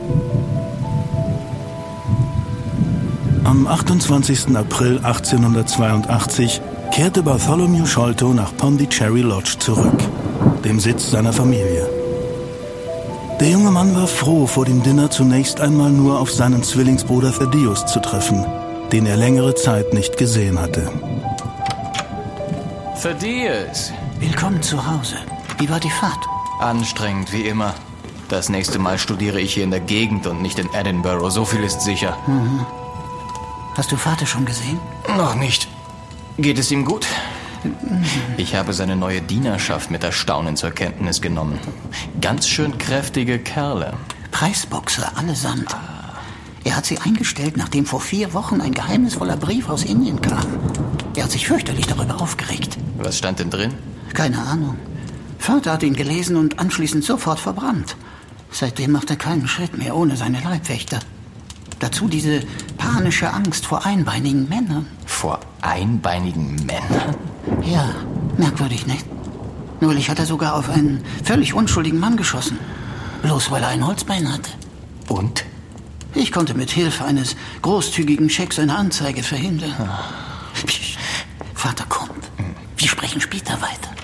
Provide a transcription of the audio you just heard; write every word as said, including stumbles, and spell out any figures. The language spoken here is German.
Am achtundzwanzigsten April achtzehnhundertzweiundachtzig kehrte Bartholomew Sholto nach Pondicherry Lodge zurück, dem Sitz seiner Familie. Der junge Mann war froh, vor dem Dinner zunächst einmal nur auf seinen Zwillingsbruder Thaddeus zu treffen, den er längere Zeit nicht gesehen hatte. Thaddeus! Willkommen zu Hause. Wie war die Fahrt? Anstrengend, wie immer. Das nächste Mal studiere ich hier in der Gegend und nicht in Edinburgh. So viel ist sicher. Mhm. Hast du Vater schon gesehen? Noch nicht. Geht es ihm gut? Ich habe seine neue Dienerschaft mit Erstaunen zur Kenntnis genommen. Ganz schön kräftige Kerle. Preisboxer, allesamt. Er hat sie eingestellt, nachdem vor vier Wochen ein geheimnisvoller Brief aus Indien kam. Er hat sich fürchterlich darüber aufgeregt. Was stand denn drin? Keine Ahnung. Vater hat ihn gelesen und anschließend sofort verbrannt. Seitdem macht er keinen Schritt mehr ohne seine Leibwächter. Dazu diese panische Angst vor einbeinigen Männern. Vor einbeinigen Männern? Ja, merkwürdig, nicht? Neulich hat er sogar auf einen völlig unschuldigen Mann geschossen. Bloß weil er ein Holzbein hatte. Und? Ich konnte mit Hilfe eines großzügigen Schecks eine Anzeige verhindern. Psst, Vater kommt. Wir sprechen später weiter.